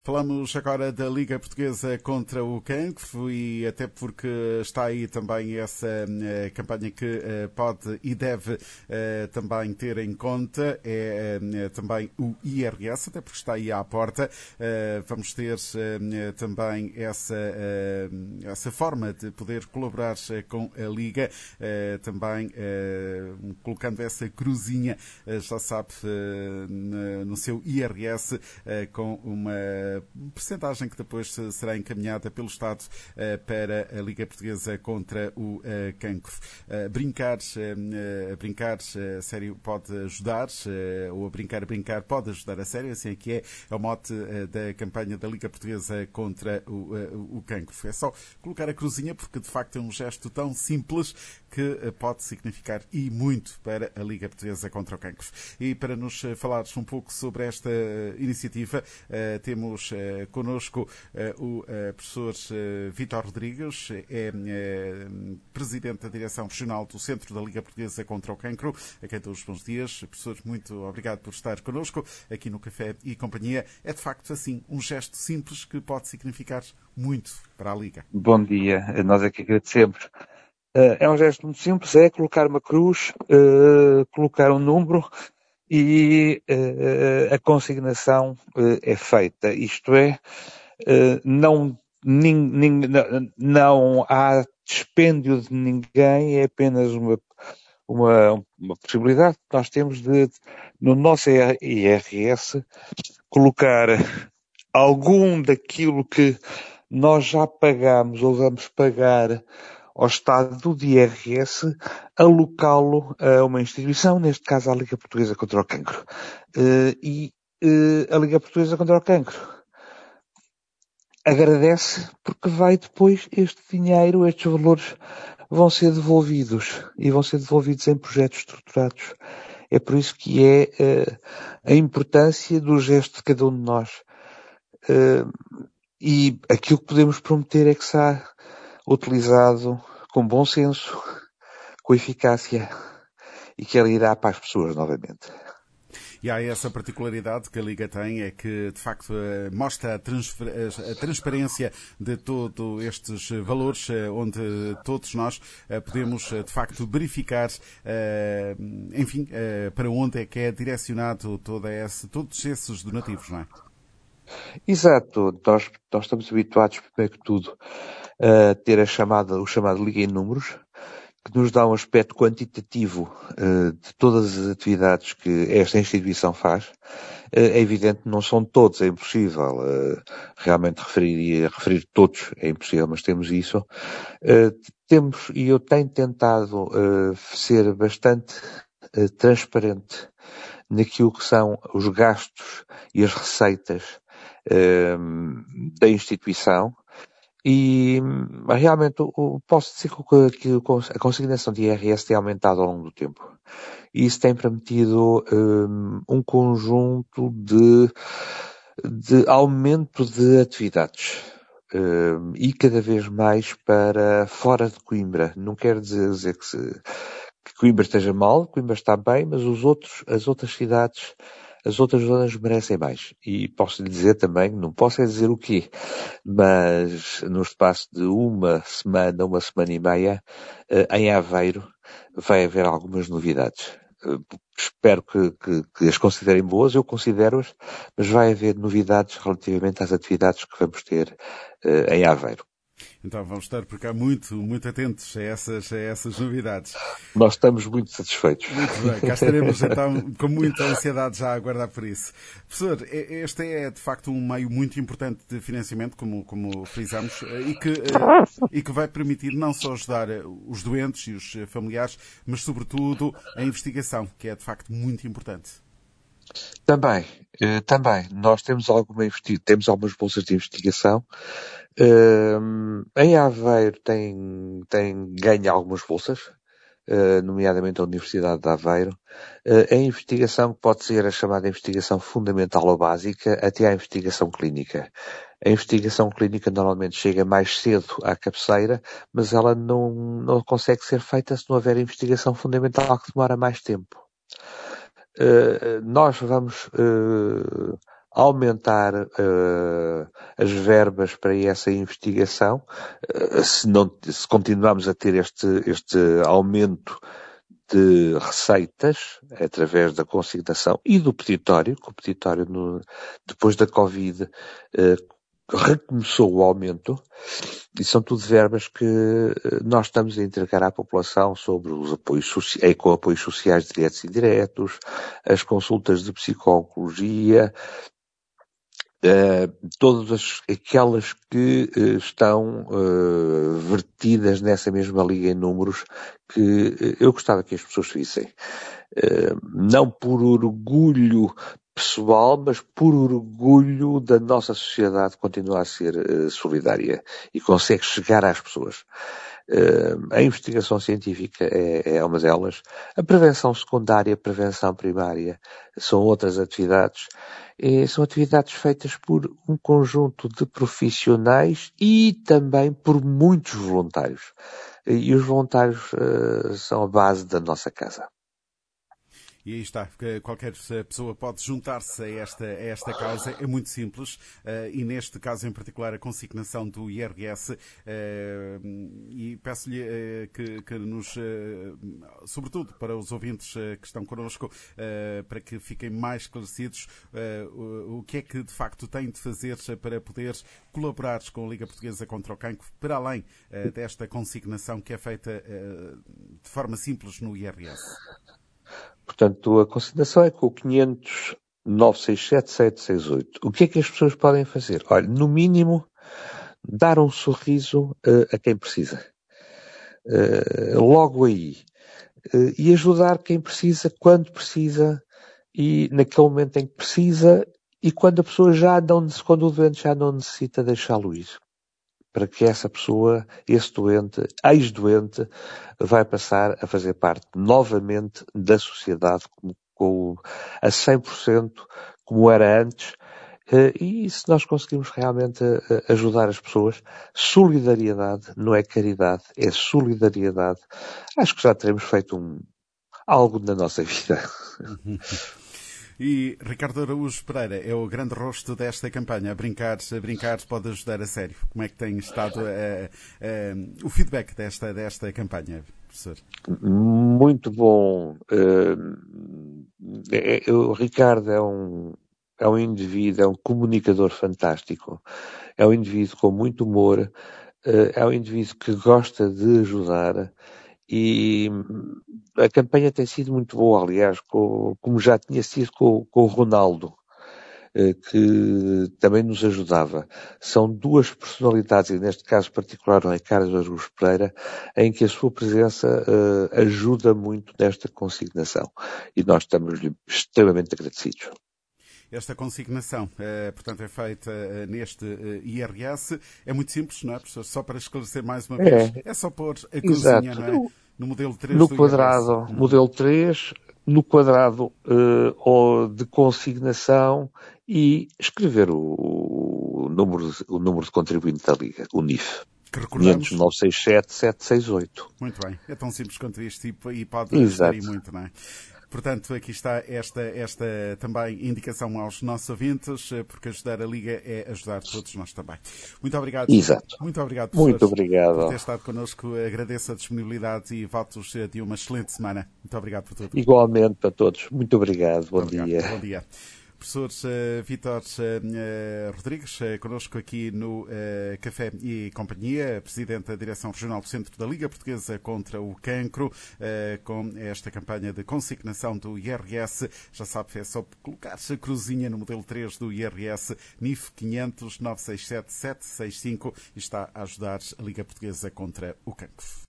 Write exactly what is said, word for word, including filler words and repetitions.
Falamos agora da Liga Portuguesa contra o Cancro e até porque está aí também essa uh, campanha que uh, pode e deve uh, também ter em conta, é uh, também o I R S, até porque está aí à porta. Uh, vamos ter uh, também essa, uh, essa forma de poder colaborar uh, com a Liga, uh, também uh, colocando essa cruzinha, uh, já sabe, uh, no seu I R S, uh, com uma percentagem que depois será encaminhada pelo Estado uh, para a Liga Portuguesa contra o uh, cancro. Uh, brincar, uh, brincar a sério pode ajudar, uh, ou a brincar a brincar pode ajudar a sério, assim é que é, é o mote uh, da campanha da Liga Portuguesa contra o, uh, o cancro. É só colocar a cruzinha porque de facto é um gesto tão simples que uh, pode significar e muito para a Liga Portuguesa contra o cancro. E para nos uh, falares um pouco sobre esta uh, iniciativa, uh, temos uh, connosco uh, o uh, professor uh, Vítor Rodrigues, é uh, presidente da direção regional do Centro da Liga Portuguesa contra o Cancro, a quem dou os bons dias. Professor, muito obrigado por estar connosco aqui no Café e Companhia. É de facto assim um gesto simples que pode significar muito para a Liga. Bom dia, nós aqui agradecemos. Uh, é um gesto muito simples, é colocar uma cruz, uh, colocar um número e uh, a consignação uh, é feita. Isto é, uh, não, nin, nin, não há dispêndio de ninguém, é apenas uma, uma, uma possibilidade que nós temos de, no nosso I R S, colocar algum daquilo que nós já pagamos ou vamos pagar ao Estado do I R S, alocá-lo a uma instituição, neste caso a Liga Portuguesa contra o Cancro. Uh, e uh, a Liga Portuguesa contra o Cancro agradece porque vai depois este dinheiro, estes valores vão ser devolvidos e vão ser devolvidos em projetos estruturados. É por isso que é uh, a importância do gesto de cada um de nós. Uh, e aquilo que podemos prometer é que será utilizado com bom senso, com eficácia e que ele irá para as pessoas novamente. E há essa particularidade que a Liga tem, é que de facto mostra a, a transparência de todos estes valores, onde todos nós podemos de facto verificar, enfim, para onde é que é direcionado toda essa, todos esses donativos, não é? Exato. Nós, nós estamos habituados, primeiro que tudo, a ter a chamada, o chamado Liga em Números, que nos dá um aspecto quantitativo uh, de todas as atividades que esta instituição faz. Uh, é evidente que não são todos, é impossível. Uh, realmente referir, referir todos é impossível, mas temos isso. Uh, temos, e eu tenho tentado uh, ser bastante uh, transparente naquilo que são os gastos e as receitas uh, da instituição. E realmente posso dizer que a consignação de I R S tem aumentado ao longo do tempo. E isso tem permitido um, um conjunto de, de aumento de atividades. Um, e cada vez mais para fora de Coimbra. Não quer dizer que, se, que Coimbra esteja mal, Coimbra está bem, mas os outros, as outras cidades, as outras zonas merecem mais. E posso lhe dizer também, não posso é dizer o quê, mas no espaço de uma semana, uma semana e meia, em Aveiro, vai haver algumas novidades. Espero que, que, que as considerem boas, eu considero-as, mas vai haver novidades relativamente às atividades que vamos ter uh, em Aveiro. Então vamos estar por cá muito, muito atentos a essas, a essas novidades. Nós estamos muito satisfeitos. Muito bem, cá estaremos então com muita ansiedade já a aguardar por isso. Professor, este é de facto um meio muito importante de financiamento, como, como frisamos, e que, e que vai permitir não só ajudar os doentes e os familiares, mas sobretudo a investigação, que é de facto muito importante. Também, também. Nós temos, alguma, temos algumas bolsas de investigação. Uh, em Aveiro tem, tem ganho algumas bolsas, uh, nomeadamente a Universidade de Aveiro. Uh, a investigação pode ser a chamada investigação fundamental ou básica, até à investigação clínica. A investigação clínica normalmente chega mais cedo à cabeceira, mas ela não, não consegue ser feita se não houver investigação fundamental que demora mais tempo. Uh, nós vamos uh, aumentar uh, as verbas para essa investigação. Uh, se, não, se continuarmos a ter este, este aumento de receitas, através da consignação e do peditório, que o peditório, no, depois da Covid, uh, recomeçou o aumento, e são tudo verbas que nós estamos a entregar à população sobre os apoios sociais, com apoios sociais diretos e indiretos, as consultas de psicologia, Uh, todas as, aquelas que uh, estão uh, vertidas nessa mesma liga em números, que uh, eu gostava que as pessoas vissem. Uh, não por orgulho pessoal, mas por orgulho da nossa sociedade continuar a ser uh, solidária e consegue chegar às pessoas. Uh, a investigação científica é, é uma delas. A prevenção secundária, a prevenção primária são outras atividades. E são atividades feitas por um conjunto de profissionais e também por muitos voluntários. E os voluntários uh, são a base da nossa casa. E aí está, qualquer pessoa pode juntar-se a esta, a esta causa, é muito simples, e neste caso em particular a consignação do I R S, e peço-lhe que, que nos, sobretudo para os ouvintes que estão connosco, para que fiquem mais esclarecidos, o que é que de facto têm de fazer para poder colaborar com a Liga Portuguesa contra o Cancro, para além desta consignação que é feita de forma simples no I R S. Portanto, a consignação é com o quinhentos, nove seis sete, sete seis oito. O que é que as pessoas podem fazer? Olha, no mínimo, dar um sorriso uh, a quem precisa. Uh, logo aí. Uh, e ajudar quem precisa, quando precisa, e naquele momento em que precisa, e quando a pessoa já não, quando o doente já não necessita deixá-lo ir. Para que essa pessoa, esse doente, ex-doente, vai passar a fazer parte novamente da sociedade como, como, a cem por cento como era antes. E se nós conseguimos realmente ajudar as pessoas, solidariedade não é caridade, é solidariedade. Acho que já teremos feito um, algo na nossa vida. E Ricardo Araújo Pereira é o grande rosto desta campanha. A brincar, a brincar pode ajudar a sério. Como é que tem estado uh, uh, o feedback desta, desta campanha, professor? Muito bom. Uh, é, o Ricardo é um, é um indivíduo, é um comunicador fantástico. É um indivíduo com muito humor. Uh, é um indivíduo que gosta de ajudar. E a campanha tem sido muito boa, aliás, com, como já tinha sido com, com o Ronaldo, que também nos ajudava. São duas personalidades, e neste caso particular o Ricardo Araújo Pereira, em que a sua presença uh, ajuda muito nesta consignação. E nós estamos-lhe extremamente agradecidos. Esta consignação, eh, portanto, é feita eh, neste eh, I R S. É muito simples, não é, professor? Só para esclarecer mais uma vez. É, é só pôr a cruzinha, não é? No modelo três no do quadrado, I R S. modelo três, no quadrado uh, de consignação e escrever o, o, número, o número de contribuinte da Liga, o N I F. Que recordamos. quinhentos, nove seis sete, sete seis oito. Muito bem. É tão simples quanto isto e pode ajudar muito, não é? Portanto, aqui está esta, esta também indicação aos nossos ouvintes, porque ajudar a Liga é ajudar todos nós também. Muito obrigado. Exato. Muito obrigado, professor, muito obrigado. por ter estado connosco. Agradeço a disponibilidade e votos de uma excelente semana. Muito obrigado por tudo. Igualmente para todos. Muito obrigado. Bom Muito dia. Obrigado. Bom dia. Professor uh, Vítor uh, Rodrigues, uh, connosco aqui no uh, Café e Companhia, Presidente da Direção Regional do Centro da Liga Portuguesa contra o Cancro, uh, com esta campanha de consignação do I R S. Já sabe, é só colocar-se a cruzinha no modelo três do I R S, N I F quinhentos, nove seis sete, sete seis cinco, e está a ajudar a Liga Portuguesa contra o Cancro.